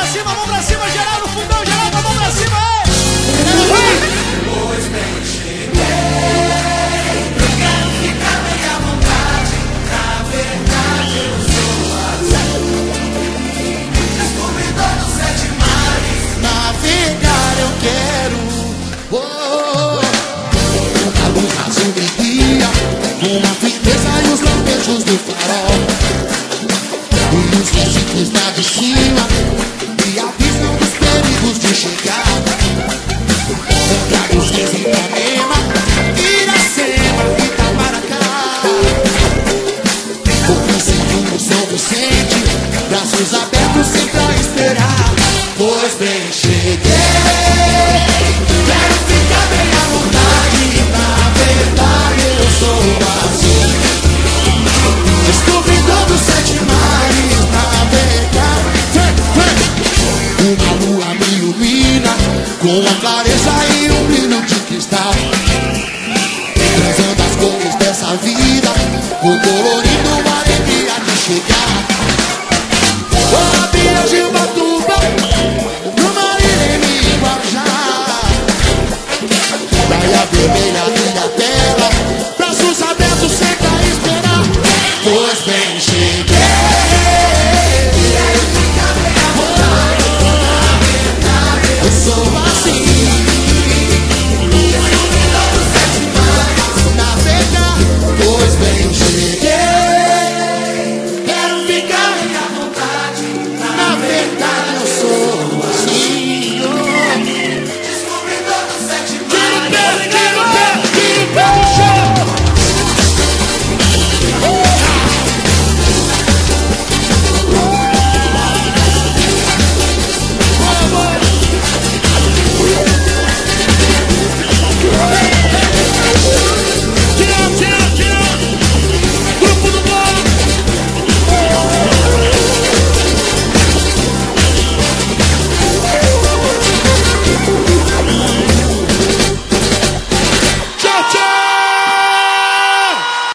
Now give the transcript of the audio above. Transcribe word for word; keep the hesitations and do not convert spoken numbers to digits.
cima, mão pra cima, geral no fundão, geral com a mão pra cima, Pois bem, cheguei. Quero ficar bem à vontade. Na verdade, eu sou assim. Descobridor dos sete mares. Navegar eu quero. Oh, a luz azul brilha numa firmeza e os lampejos do farol. E os quesitos lá de cima me avisam dos perigos de chegar. Traga os reis em Ipanema, Iracema, Itamaracá. O Cristo São Vicente, braços abertos sempre